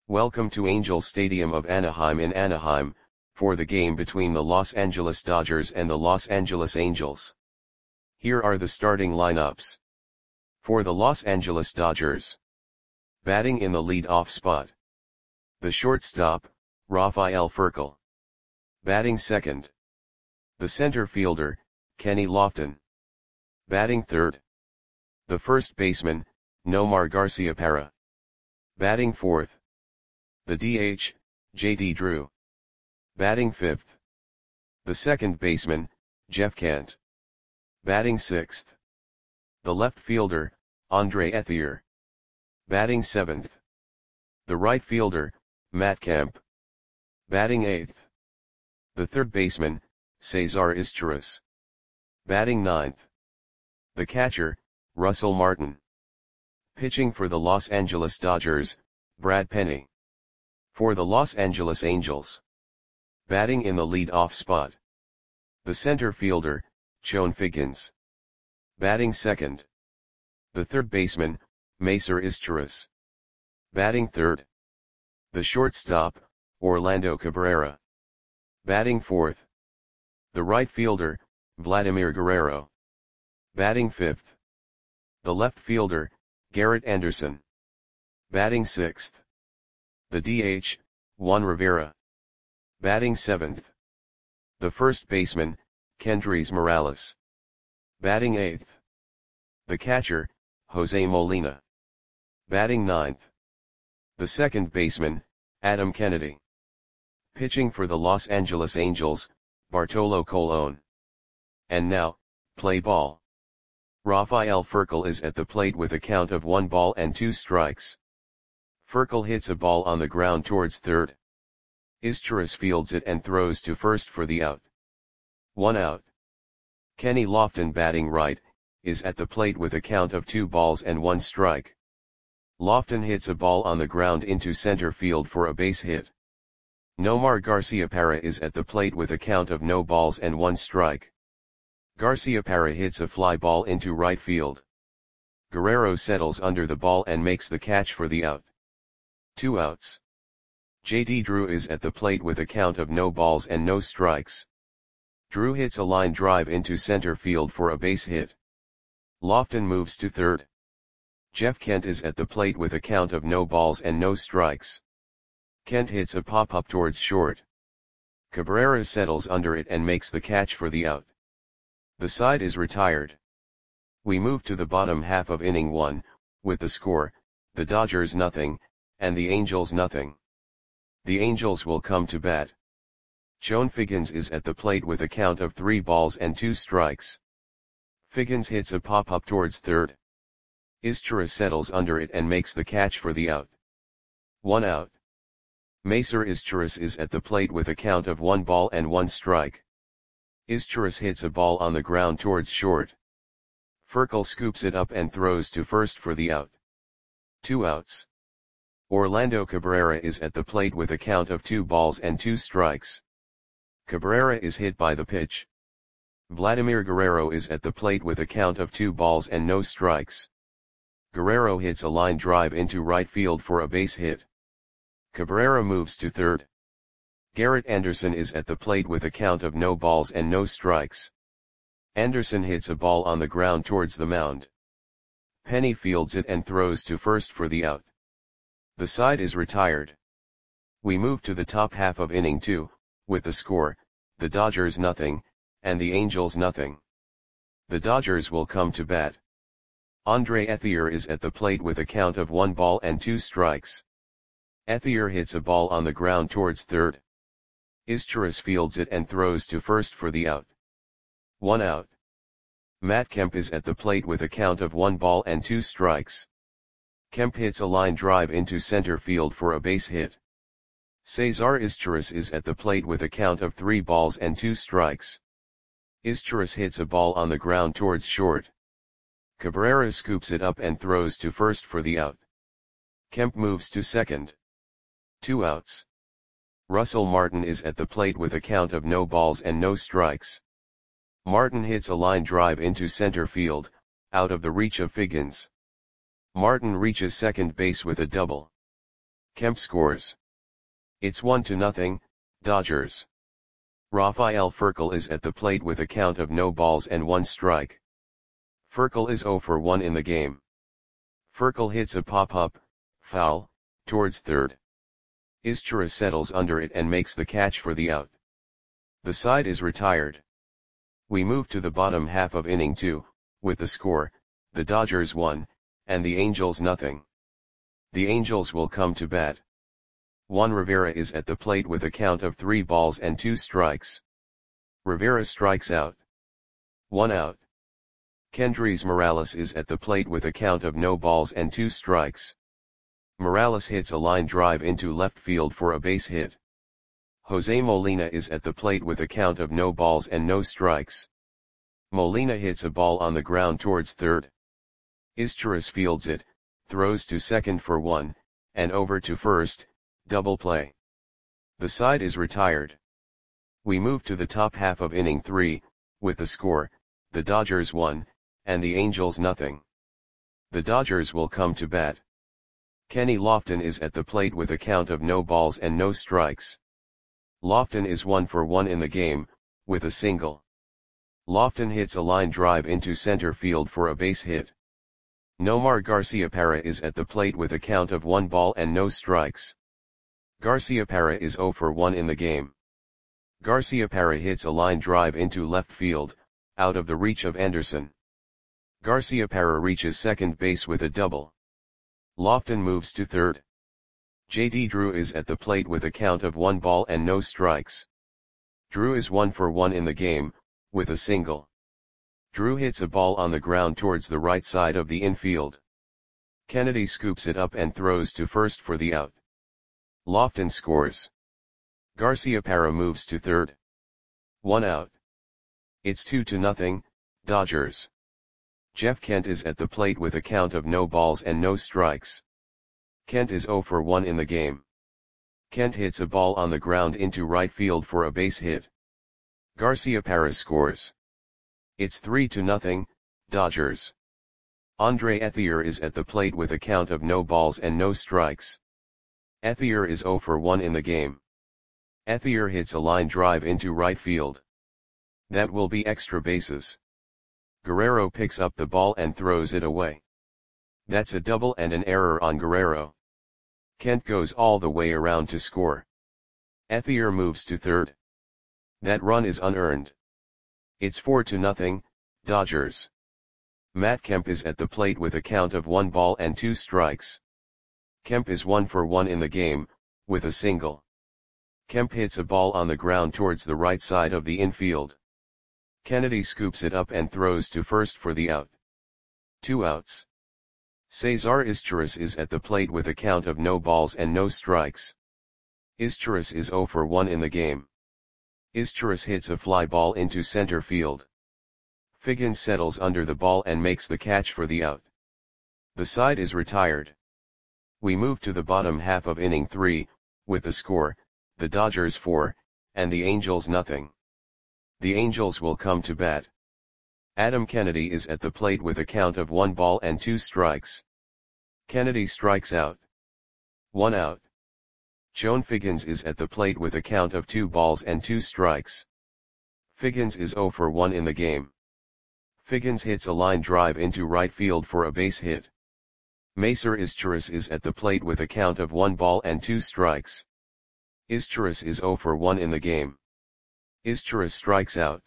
Welcome to Angel Stadium of Anaheim in Anaheim, for the game between the Los Angeles Dodgers and the Los Angeles Angels. Here are the starting lineups. For the Los Angeles Dodgers. Batting in the lead-off spot. The shortstop, Rafael Furcal. Batting second. The center fielder, Kenny Lofton. Batting third. The first baseman, Nomar Garciaparra. Batting fourth. The DH, JD Drew. Batting fifth. The second baseman, Jeff Kent. Batting sixth. The left fielder, Andre Ethier. Batting seventh. The right fielder, Matt Kemp. Batting eighth. The third baseman, Cesar Izturis. Batting ninth. The catcher, Russell Martin. Pitching for the Los Angeles Dodgers, Brad Penny. For the Los Angeles Angels. Batting in the lead-off spot. The center fielder, Chone Figgins. Batting second. The third baseman, Cesar Izturis. Batting third. The shortstop, Orlando Cabrera. Batting fourth. The right fielder, Vladimir Guerrero. Batting fifth. The left fielder, Garrett Anderson. Batting sixth. The DH, Juan Rivera. Batting seventh. The first baseman, Kendrys Morales. Batting eighth. The catcher, Jose Molina. Batting ninth. The second baseman, Adam Kennedy. Pitching for the Los Angeles Angels, Bartolo Colon. And now, play ball. Rafael Furcal is at the plate with a count of 1 ball and 2 strikes. Furcal hits a ball on the ground towards third. Izturis fields it and throws to first for the out. 1 out. Kenny Lofton, batting right, is at the plate with a count of 2 balls and 1 strike. Lofton hits a ball on the ground into center field for a base hit. Nomar Garciaparra is at the plate with a count of no balls and 1 strike. Garciaparra hits a fly ball into right field. Guerrero settles under the ball and makes the catch for the out. 2 outs. JD Drew is at the plate with a count of no balls and no strikes. Drew hits a line drive into center field for a base hit. Lofton moves to third. Jeff Kent is at the plate with a count of no balls and no strikes. Kent hits a pop-up towards short. Cabrera settles under it and makes the catch for the out. The side is retired. We move to the bottom half of inning 1, with the score, the Dodgers nothing, and the Angels nothing. The Angels will come to bat. Chone Figgins is at the plate with a count of 3 balls and 2 strikes. Figgins hits a pop-up towards third. Izturis settles under it and makes the catch for the out. 1 out. Cesar Izturis is at the plate with a count of 1 ball and 1 strike. Izturis hits a ball on the ground towards short. Furcal scoops it up and throws to first for the out. 2 outs. Orlando Cabrera is at the plate with a count of 2 balls and 2 strikes. Cabrera is hit by the pitch. Vladimir Guerrero is at the plate with a count of 2 balls and no strikes. Guerrero hits a line drive into right field for a base hit. Cabrera moves to third. Garrett Anderson is at the plate with a count of no balls and no strikes. Anderson hits a ball on the ground towards the mound. Penny fields it and throws to first for the out. The side is retired. We move to the top half of inning 2, with the score, the Dodgers nothing, and the Angels nothing. The Dodgers will come to bat. Andre Ethier is at the plate with a count of 1 ball and 2 strikes. Ethier hits a ball on the ground towards third. Izturis fields it and throws to first for the out. 1 out. Matt Kemp is at the plate with a count of 1 ball and 2 strikes. Kemp hits a line drive into center field for a base hit. Cesar Izturis is at the plate with a count of 3 balls and 2 strikes. Izturis hits a ball on the ground towards short. Cabrera scoops it up and throws to first for the out. Kemp moves to second. 2 outs. Russell Martin is at the plate with a count of no balls and no strikes. Martin hits a line drive into center field, out of the reach of Figgins. Martin reaches second base with a double. Kemp scores. It's 1-0, Dodgers. Rafael Furcal is at the plate with a count of no balls and 1 strike. Furcal is 0 for 1 in the game. Furcal hits a pop-up, foul, towards third. Izturis settles under it and makes the catch for the out. The side is retired. We move to the bottom half of inning 2, with the score, the Dodgers 1, and the Angels nothing. The Angels will come to bat. Juan Rivera is at the plate with a count of 3 balls and 2 strikes. Rivera strikes out. 1 out. Kendrys Morales is at the plate with a count of no balls and 2 strikes. Morales hits a line drive into left field for a base hit. Jose Molina is at the plate with a count of no balls and no strikes. Molina hits a ball on the ground towards third. Izturis fields it, throws to second for 1, and over to first, double play. The side is retired. We move to the top half of inning 3, with the score, the Dodgers 1, and the Angels nothing. The Dodgers will come to bat. Kenny Lofton is at the plate with a count of no balls and no strikes. Lofton is 1 for 1 in the game, with a single. Lofton hits a line drive into center field for a base hit. Nomar Garciaparra is at the plate with a count of 1 ball and no strikes. Garciaparra is 0 for 1 in the game. Garciaparra hits a line drive into left field, out of the reach of Anderson. Garciaparra reaches second base with a double. Lofton moves to third. J.D. Drew is at the plate with a count of 1 ball and no strikes. Drew is 1 for 1 in the game, with a single. Drew hits a ball on the ground towards the right side of the infield. Kennedy scoops it up and throws to first for the out. Lofton scores. Garciaparra moves to third. 1 out. It's 2-0, Dodgers. Jeff Kent is at the plate with a count of no balls and no strikes. Kent is 0 for 1 in the game. Kent hits a ball on the ground into right field for a base hit. Garciaparra scores. It's 3-0, Dodgers. Andre Ethier is at the plate with a count of no balls and no strikes. Ethier is 0 for 1 in the game. Ethier hits a line drive into right field. That will be extra bases. Guerrero picks up the ball and throws it away. That's a double and an error on Guerrero. Kent goes all the way around to score. Ethier moves to third. That run is unearned. It's 4-0, Dodgers. Matt Kemp is at the plate with a count of 1 ball and 2 strikes. Kemp is 1 for 1 in the game, with a single. Kemp hits a ball on the ground towards the right side of the infield. Kennedy scoops it up and throws to first for the out. 2 outs. Cesar Izturis is at the plate with a count of no balls and no strikes. Izturis is 0 for 1 in the game. Izturis hits a fly ball into center field. Figgins settles under the ball and makes the catch for the out. The side is retired. We move to the bottom half of inning 3, with the score, the Dodgers 4, and the Angels nothing. The Angels will come to bat. Adam Kennedy is at the plate with a count of 1 ball and 2 strikes. Kennedy strikes out. 1 out. Chone Figgins is at the plate with a count of 2 balls and 2 strikes. Figgins is 0 for 1 in the game. Figgins hits a line drive into right field for a base hit. Macer Izturis is at the plate with a count of 1 ball and 2 strikes. Izturis is 0 for 1 in the game. Izturis strikes out.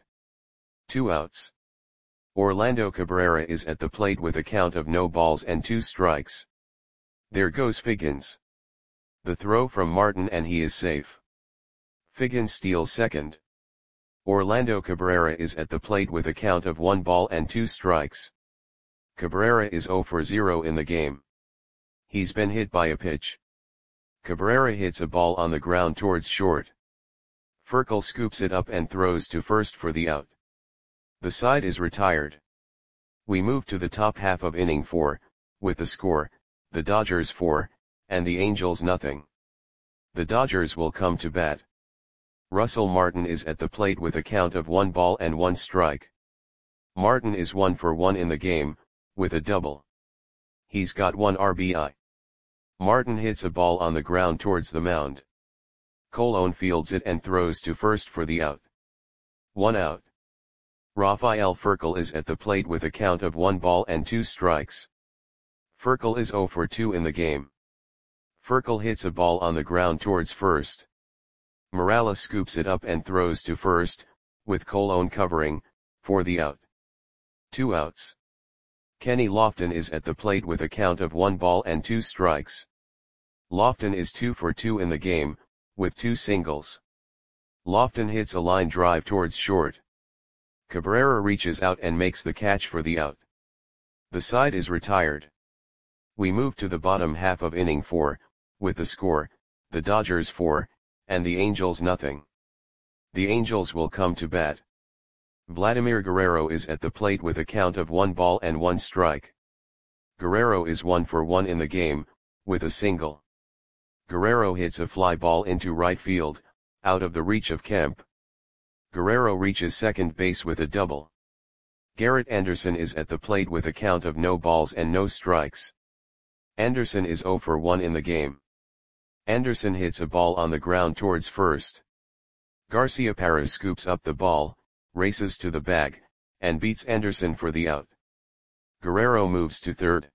2 outs. Orlando Cabrera is at the plate with a count of no balls and 2 strikes. There goes Figgins. The throw from Martin and he is safe. Figgins steals second. Orlando Cabrera is at the plate with a count of 1 ball and 2 strikes. Cabrera is 0 for 0 in the game. He's been hit by a pitch. Cabrera hits a ball on the ground towards short. Furcal scoops it up and throws to first for the out. The side is retired. We move to the top half of inning 4, with the score, the Dodgers 4, and the Angels nothing. The Dodgers will come to bat. Russell Martin is at the plate with a count of 1 ball and 1 strike. Martin is 1 for 1 in the game, with a double. He's got 1 RBI. Martin hits a ball on the ground towards the mound. Colon fields it and throws to first for the out. 1 out. Rafael Furcal is at the plate with a count of 1 ball and 2 strikes. Furcal is 0 for 2 in the game. Furcal hits a ball on the ground towards first. Morales scoops it up and throws to first, with Colon covering, for the out. 2 outs. Kenny Lofton is at the plate with a count of 1 ball and 2 strikes. Lofton is 2 for 2 in the game, with 2 singles. Lofton hits a line drive towards short. Cabrera reaches out and makes the catch for the out. The side is retired. We move to the bottom half of inning 4, with the score, the Dodgers 4, and the Angels nothing. The Angels will come to bat. Vladimir Guerrero is at the plate with a count of 1 ball and 1 strike. Guerrero is 1 for 1 in the game, with a single. Guerrero hits a fly ball into right field, out of the reach of Kemp. Guerrero reaches second base with a double. Garrett Anderson is at the plate with a count of no balls and no strikes. Anderson is 0 for 1 in the game. Anderson hits a ball on the ground towards first. Garciaparra scoops up the ball, races to the bag, and beats Anderson for the out. Guerrero moves to third.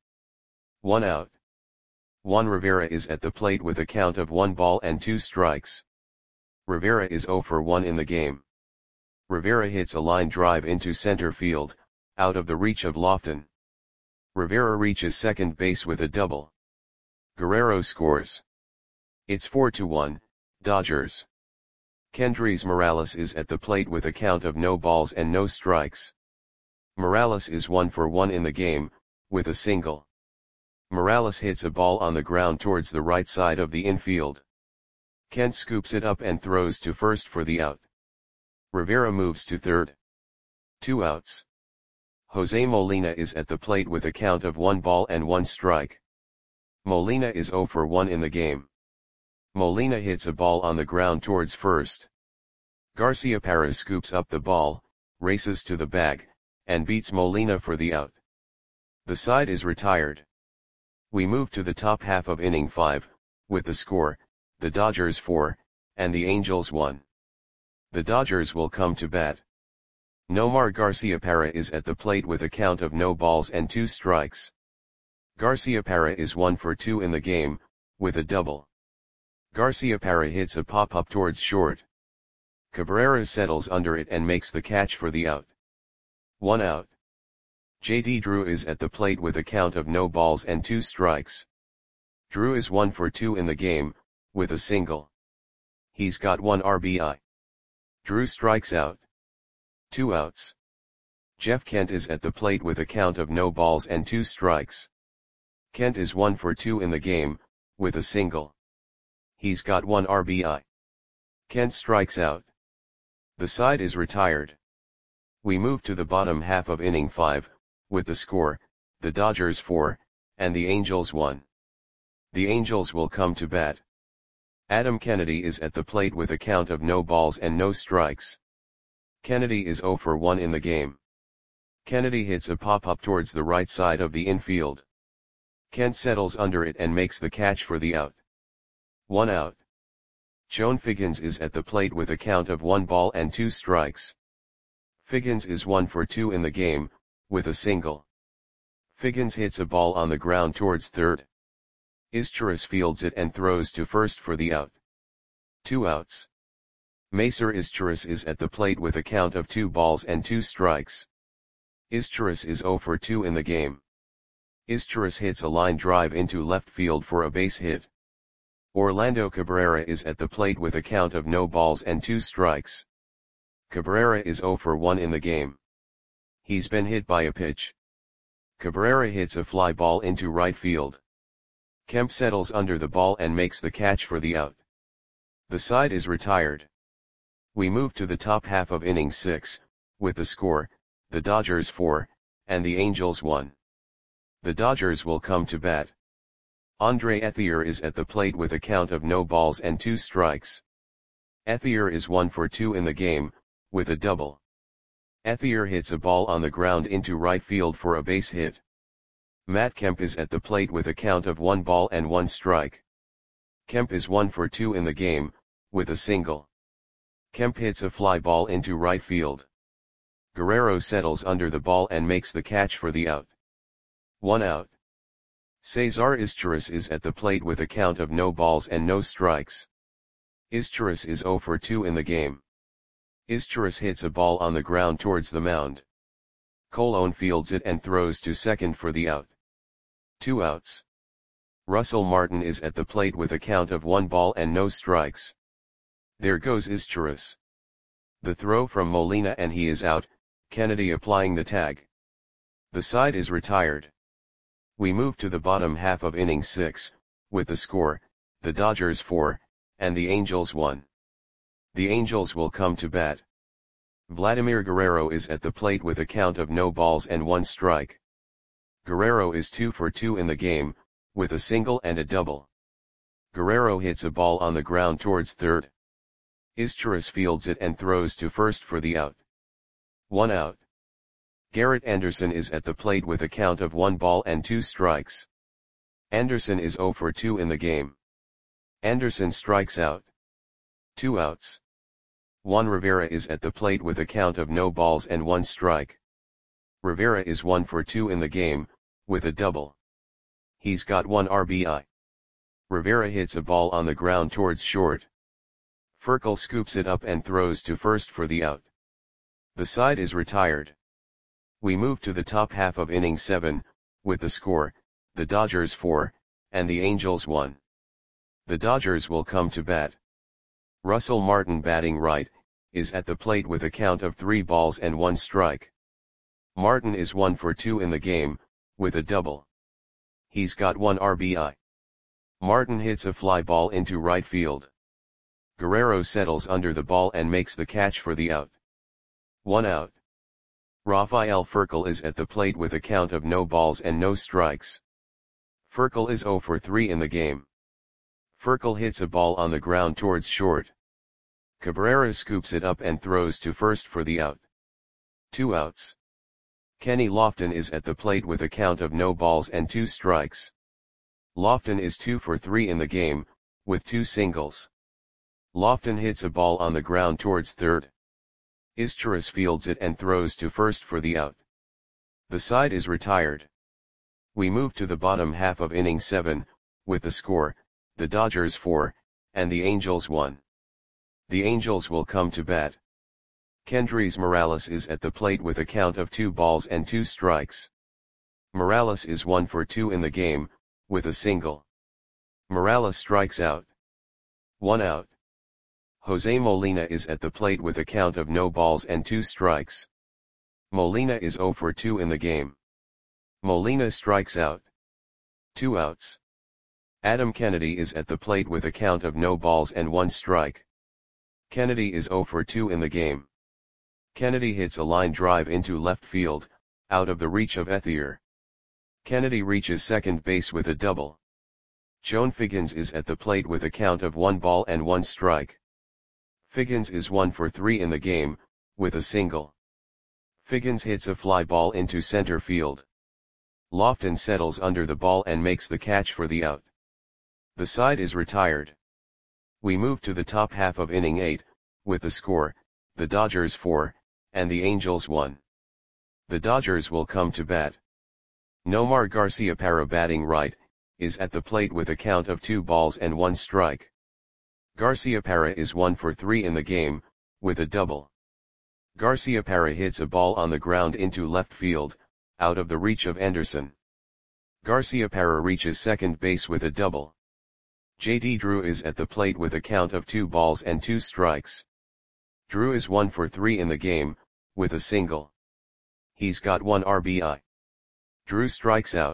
1 out. Juan Rivera is at the plate with a count of 1 ball and 2 strikes. Rivera is 0 for 1 in the game. Rivera hits a line drive into center field, out of the reach of Lofton. Rivera reaches second base with a double. Guerrero scores. It's 4-1, Dodgers. Kendrys Morales is at the plate with a count of no balls and no strikes. Morales is 1 for 1 in the game, with a single. Morales hits a ball on the ground towards the right side of the infield. Kent scoops it up and throws to first for the out. Rivera moves to third. 2 outs. Jose Molina is at the plate with a count of 1 ball and 1 strike. Molina is 0 for 1 in the game. Molina hits a ball on the ground towards first. Garciaparra scoops up the ball, races to the bag, and beats Molina for the out. The side is retired. We move to the top half of inning 5, with the score, the Dodgers 4, and the Angels 1. The Dodgers will come to bat. Nomar Garciaparra is at the plate with a count of no balls and 2 strikes. Garciaparra is 1 for 2 in the game, with a double. Garciaparra hits a pop-up towards short. Cabrera settles under it and makes the catch for the out. 1 out. J.D. Drew is at the plate with a count of no balls and 2 strikes. Drew is 1 for 2 in the game, with a single. He's got 1 RBI. Drew strikes out. 2 outs. Jeff Kent is at the plate with a count of no balls and 2 strikes. Kent is 1 for 2 in the game, with a single. He's got 1 RBI. Kent strikes out. The side is retired. We move to the bottom half of inning 5, with the score, the Dodgers 4, and the Angels 1. The Angels will come to bat. Adam Kennedy is at the plate with a count of no balls and no strikes. Kennedy is 0 for 1 in the game. Kennedy hits a pop-up towards the right side of the infield. Kent settles under it and makes the catch for the out. 1 out. Joan Figgins is at the plate with a count of 1 ball and 2 strikes. Figgins is 1 for 2 in the game, with a single. Figgins hits a ball on the ground towards third. Izturis fields it and throws to first for the out. 2 outs. Macer Izturis is at the plate with a count of 2 balls and 2 strikes. Izturis is 0 for 2 in the game. Izturis hits a line drive into left field for a base hit. Orlando Cabrera is at the plate with a count of no balls and 2 strikes. Cabrera is 0 for 1 in the game. He's been hit by a pitch. Cabrera hits a fly ball into right field. Kemp settles under the ball and makes the catch for the out. The side is retired. We move to the top half of inning 6, with the score, the Dodgers 4, and the Angels 1. The Dodgers will come to bat. Andre Ethier is at the plate with a count of no balls and 2 strikes. Ethier is 1 for 2 in the game, with a double. Ethier hits a ball on the ground into right field for a base hit. Matt Kemp is at the plate with a count of 1 ball and 1 strike. Kemp is 1 for 2 in the game, with a single. Kemp hits a fly ball into right field. Guerrero settles under the ball and makes the catch for the out. 1 out. Cesar Izturis is at the plate with a count of no balls and no strikes. Izturis is 0 for 2 in the game. Izturis hits a ball on the ground towards the mound. Colon fields it and throws to second for the out. 2 outs. Russell Martin is at the plate with a count of 1 ball and no strikes. There goes Izturis. The throw from Molina and he is out, Kennedy applying the tag. The side is retired. We move to the bottom half of inning 6, with the score, the Dodgers 4, and the Angels 1. The Angels will come to bat. Vladimir Guerrero is at the plate with a count of no balls and 1 strike. Guerrero is 2 for 2 in the game, with a single and a double. Guerrero hits a ball on the ground towards third. Izturis fields it and throws to first for the out. 1 out. Garrett Anderson is at the plate with a count of 1 ball and 2 strikes. Anderson is 0 for 2 in the game. Anderson strikes out. 2 outs. Juan Rivera is at the plate with a count of no balls and 1 strike. Rivera is 1 for 2 in the game, with a double. He's got 1 RBI. Rivera hits a ball on the ground towards short. Furcal scoops it up and throws to first for the out. The side is retired. We move to the top half of inning 7, with the score, the Dodgers 4, and the Angels 1. The Dodgers will come to bat. Russell Martin batting right, is at the plate with a count of 3 balls and 1 strike. Martin is 1 for 2 in the game, with a double. He's got 1 RBI. Martin hits a fly ball into right field. Guerrero settles under the ball and makes the catch for the out. 1 out. Rafael Furcal is at the plate with a count of no balls and no strikes. Furcal is 0 for 3 in the game. Furcal hits a ball on the ground towards short. Cabrera scoops it up and throws to first for the out. 2 outs. Kenny Lofton is at the plate with a count of no balls and 2 strikes. Lofton is 2 for 3 in the game, with 2 singles. Lofton hits a ball on the ground towards third. Izturis fields it and throws to first for the out. The side is retired. We move to the bottom half of inning 7, with the score, the Dodgers 4, and the Angels 1. The Angels will come to bat. Kendrys Morales is at the plate with a count of 2 balls and 2 strikes. Morales is 1 for 2 in the game, with a single. Morales strikes out. 1 out. Jose Molina is at the plate with a count of no balls and 2 strikes. Molina is 0 for 2 in the game. Molina strikes out. 2 outs. Adam Kennedy is at the plate with a count of no balls and 1 strike. Kennedy is 0 for 2 in the game. Kennedy hits a line drive into left field, out of the reach of Ethier. Kennedy reaches second base with a double. Joan Figgins is at the plate with a count of 1 ball and 1 strike. Figgins is 1 for 3 in the game, with a single. Figgins hits a fly ball into center field. Lofton settles under the ball and makes the catch for the out. The side is retired. We move to the top half of inning 8, with the score, the Dodgers 4, and the Angels 1. The Dodgers will come to bat. Nomar Garciaparra batting right, is at the plate with a count of 2 balls and 1 strike. Garciaparra is 1 for 3 in the game, with a double. Garciaparra hits a ball on the ground into left field, out of the reach of Anderson. Garciaparra reaches second base with a double. J.D. Drew is at the plate with a count of 2 balls and 2 strikes. Drew is 1 for 3 in the game, with a single. He's got 1 RBI. Drew strikes out.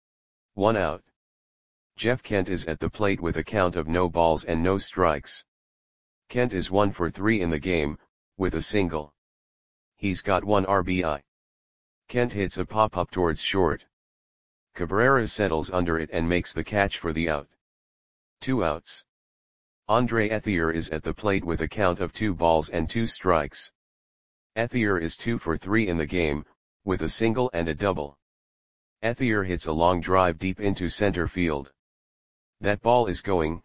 1 out. Jeff Kent is at the plate with a count of no balls and no strikes. Kent is 1 for 3 in the game, with a single. He's got 1 RBI. Kent hits a pop-up towards short. Cabrera settles under it and makes the catch for the out. 2 outs. Andre Ethier is at the plate with a count of 2 balls and 2 strikes. Ethier is 2 for 3 in the game, with a single and a double. Ethier hits a long drive deep into center field. That ball is gone.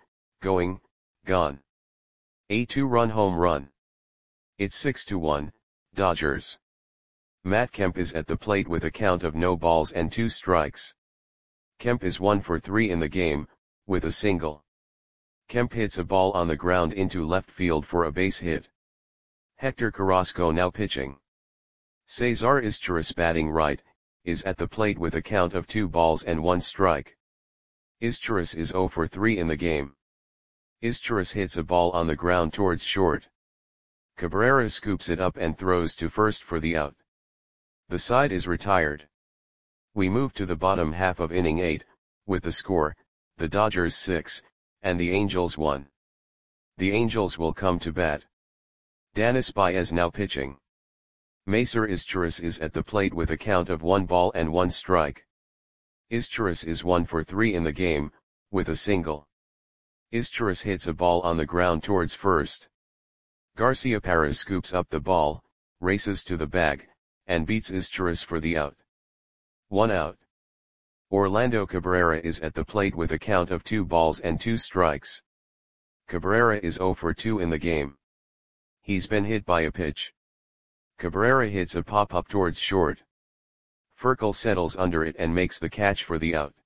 A 2-run home run. It's 6-1, Dodgers. Matt Kemp is at the plate with a count of no balls and 2 strikes. Kemp is 1 for 3 in the game, with a single. Kemp hits a ball on the ground into left field for a base hit. Hector Carrasco now pitching. Cesar Izturis batting right, is at the plate with a count of 2 balls and 1 strike. Izturis is 0 for 3 in the game. Izturis hits a ball on the ground towards short. Cabrera scoops it up and throws to first for the out. The side is retired. We move to the bottom half of inning 8, with the score, the Dodgers 6, and the Angels 1. The Angels will come to bat. Danis Baez now pitching. Macer Izturis is at the plate with a count of 1 ball and 1 strike. Izturis is 1 for 3 in the game, with a single. Izturis hits a ball on the ground towards first. Garciaparra scoops up the ball, races to the bag, and beats Izturis for the out. 1 out. Orlando Cabrera is at the plate with a count of 2 balls and 2 strikes. Cabrera is 0 for 2 in the game. He's been hit by a pitch. Cabrera hits a pop-up towards short. Furcal settles under it and makes the catch for the out.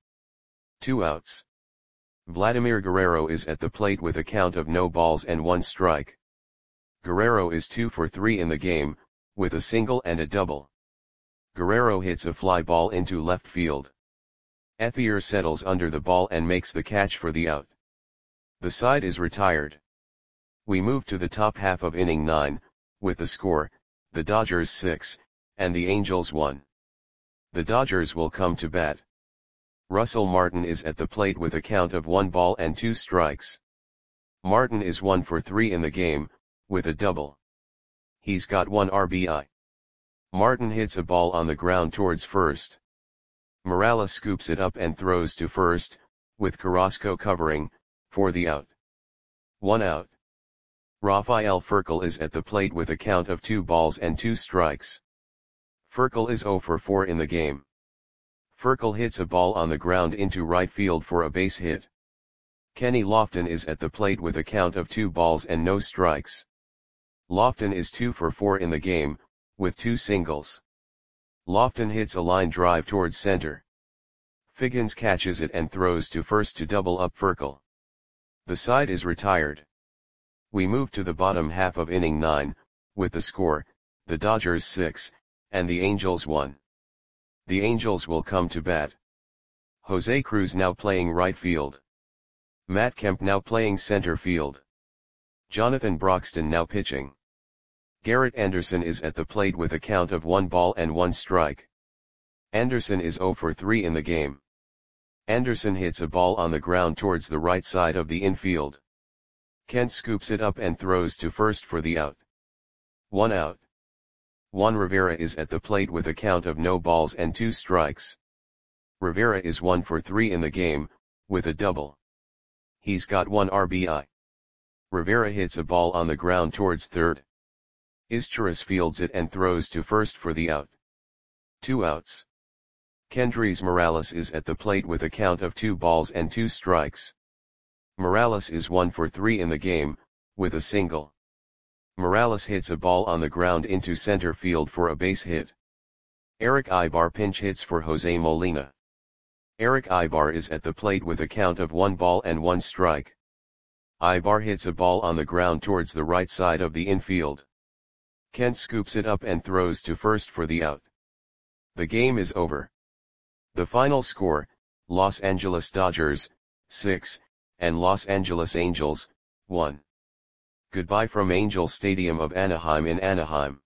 2 outs. Vladimir Guerrero is at the plate with a count of no balls and 1 strike. Guerrero is 2 for 3 in the game, with a single and a double. Guerrero hits a fly ball into left field. Ethier settles under the ball and makes the catch for the out. The side is retired. We move to the top half of inning 9, with the score, the Dodgers 6, and the Angels 1. The Dodgers will come to bat. Russell Martin is at the plate with a count of 1 ball and 2 strikes. Martin is 1 for 3 in the game, with a double. He's got 1 RBI. Martin hits a ball on the ground towards first. Morales scoops it up and throws to first, with Carrasco covering, for the out. 1 out. Rafael Furcal is at the plate with a count of 2 balls and 2 strikes. Furcal is 0 for 4 in the game. Furcal hits a ball on the ground into right field for a base hit. Kenny Lofton is at the plate with a count of 2 balls and no strikes. Lofton is 2 for 4 in the game, with 2 singles. Lofton hits a line drive towards center. Figgins catches it and throws to first to double up Furcal. The side is retired. We move to the bottom half of inning 9, with the score, the Dodgers 6, and the Angels 1. The Angels will come to bat. Jose Cruz now playing right field. Matt Kemp now playing center field. Jonathan Broxton now pitching. Garrett Anderson is at the plate with a count of 1 ball and 1 strike. Anderson is 0 for 3 in the game. Anderson hits a ball on the ground towards the right side of the infield. Kent scoops it up and throws to first for the out. 1 out. Juan Rivera is at the plate with a count of no balls and 2 strikes. Rivera is 1 for 3 in the game, with a double. He's got 1 RBI. Rivera hits a ball on the ground towards third. Izturis fields it and throws to first for the out. 2 outs. Kendrys Morales is at the plate with a count of 2 balls and 2 strikes. Morales is 1 for 3 in the game, with a single. Morales hits a ball on the ground into center field for a base hit. Eric Ibar pinch hits for Jose Molina. Eric Ibar is at the plate with a count of 1 ball and 1 strike. Ibar hits a ball on the ground towards the right side of the infield. Kent scoops it up and throws to first for the out. The game is over. The final score, Los Angeles Dodgers, 6, and Los Angeles Angels, 1. Goodbye from Angel Stadium of Anaheim in Anaheim.